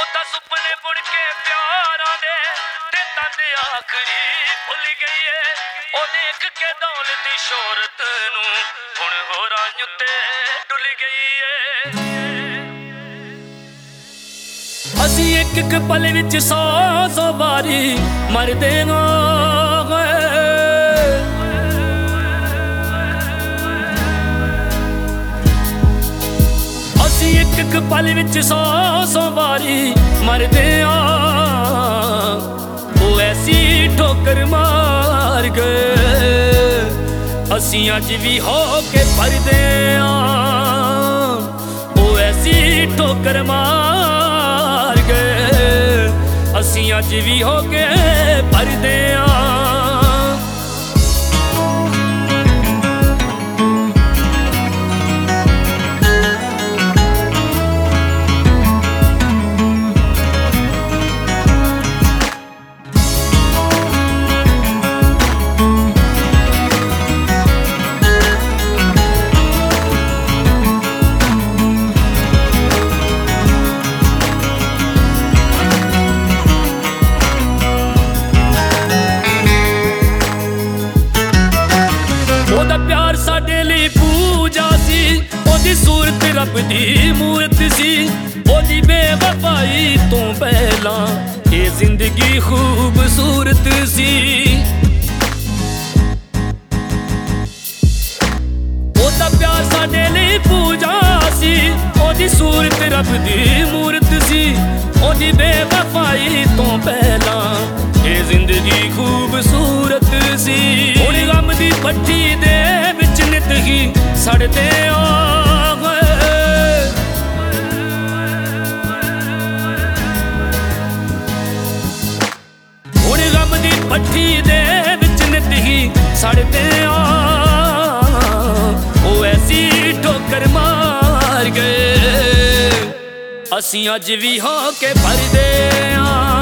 ਤਾਂ ਸੁਪਨੇ ਬੁਣ ਕੇ ਪਿਆਰਾਂ ਦੇ ਤੇ ਤੰਦ ਆਖਰੀ ਭੁੱਲ ਗਈ ਏ। ਉਹ ਦੇਖ ਕੇ ਦੌਲਤ ਸ਼ੋਹਰਤ ਨੂੰ ਹੁਣ ਹੋਰਾਂ ਉੱਤੇ ਡੁੱਲ ਗਈ ਏ। ਅਸੀਂ ਇੱਕ ਇੱਕ ਪਲ ਵਿੱਚ 100 ਵਾਰੀ ਮਰਦੇ ਹਾਂ। ਇੱਕ ਇੱਕ ਪਲ ਵਿੱਚ 100 ਵਾਰੀ ਮਰਦੇ ਆ। ਉਹ ਐਸੀ ਠੋਕਰ ਮਾਰ ਗਏ ਅਸੀਂ ਅੱਜ ਵੀ ਹੋ ਕੇ ਪਰਦੇ ਆ। ਉਹ ਐਸੀ ਠੋਕਰ ਮਾਰ ਗਏ ਅਸੀਂ ਅੱਜ ਵੀ ਹੋ ਕੇ ਪਰਦੇ ਆ। ਉਹਦਾ ਪਿਆਰ ਸਾਡੇ ਲਈ ਪੂਜਾ ਸੀ, ਉਹਦੀ ਸੂਰਤ ਰੱਬ ਦੀ ਮੂਰਤ ਸੀ। ਉਹਦੀ ਬੇਵਫਾਈ ਤੋਂ ਪਹਿਲਾਂ ਇਹ ਜ਼ਿੰਦਗੀ ਖੂਬਸੂਰਤ ਸੀ। ਉਹਦਾ ਪਿਆਰ ਸਾਡੇ ਲਈ ਪੂਜਾ ਸੀ, ਉਹਦੀ ਸੂਰਤ ਰੱਬ ਦੀ ਮੂਰਤ ਸੀ। ਉਹਦੀ ਬੇਵਫਾਈ ਤੋਂ ਪਹਿਲਾਂ ਇਹ ਜ਼ਿੰਦਗੀ ਖੂਬਸੂਰਤ ਸੀ। ਹੁਣ ਗਮ ਦੀ ਭੱਠੀ ਦੇ ਵਿੱਚ ਨਿਤ ਹੀ ਸੜਦੇ ਆ ਹੁਣ ਗਮ ਦੀ ਭੱਠੀ ਦੇ ਵਿੱਚ ਨਿਤ ਹੀ ਸੜਦੇ ਆ। ਉਹ ਐਸੀ ਠੋਕਰ ਮਾਰ ਗਏ ਅਸੀਂ ਅੱਜ ਵੀ ਹੋ ਕੇ ਪਰਦੇ ਆ।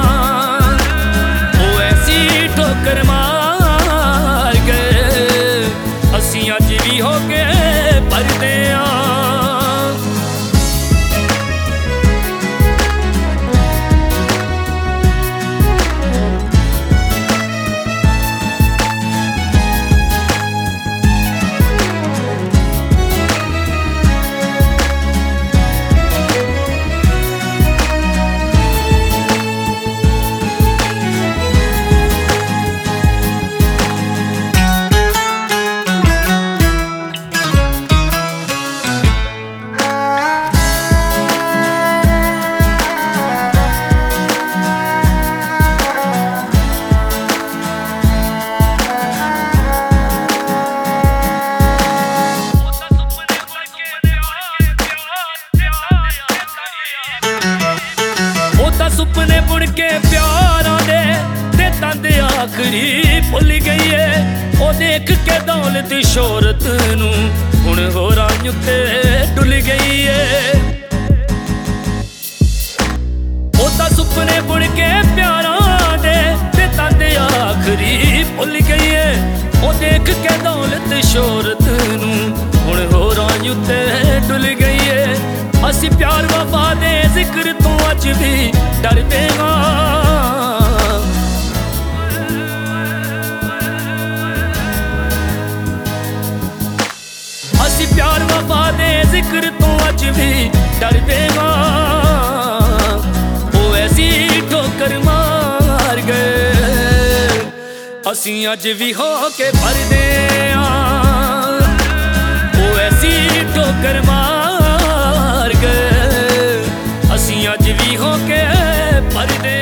ਉਹ ਐਸੀ ਠੋਕਰ ਮਾਰ ਗਏ ਅਸੀਂ ਅੱਜ ਵੀ ਹੋ ਕੇ ਪਰਦੇ ਆ। ਸੁਪਨੇ ਬੁਣ ਕੇ ਪਿਆਰਾਂ ਦੇ ਤੇ ਤੰਦ ਆਖਰੀ ਭੁੱਲ ਗਈ ਏ। ਉਹ ਦੇਖ ਕੇ ਦੌਲਤ ਸ਼ੋਹਰਤ ਨੂੰ ਹੁਣ ਹੋਰਾਂ ਉੱਤੇ ਡੁੱਲ ਗਈ ਏ। ਉਹ ਤਾਂ ਸੁਪਨੇ ਬੁਣ ਕੇ ਪਿਆਰਾਂ ਦੇ ਤੇ ਤੰਦ ਆਖਰੀ ਭੁੱਲ ਗਈ ਏ। ਉਹ ਦੇਖ ਕੇ ਦੌਲਤ ਸ਼ੋਹਰਤ ਨੂੰ ਹੁਣ ਹੋਰਾਂ ਉੱਤੇ ਡੁੱਲ ਗਈ ਏ। ਅਸੀਂ ਪਿਆਰ ਵਫਾ ਦੇ ਜ਼ਿਕਰ ਤੋਂ ਅੱਜ ਵੀ ਡਰਦੇ ਹਾਂ। ਅਸੀਂ ਪਿਆਰ ਵਫਾ ਦੇ ਜ਼ਿਕਰ ਤੋਂ ਅੱਜ ਵੀ ਡਰਦੇ ਹਾਂ। ਉਹ ਐਸੀ ਠੋਕਰ ਮਾਰ ਗਏ ਅਸੀਂ ਅੱਜ ਵੀ ਹੋ ਕੇ ਪਰਦੇ ਆ। ਉਹ ਐਸੀ ਠੋਕਰ ਮਾਰ ਗਏ ਅਸੀਂ ਅੱਜ ਵੀ ਹੋ ਕੇ ਪਰਦੇ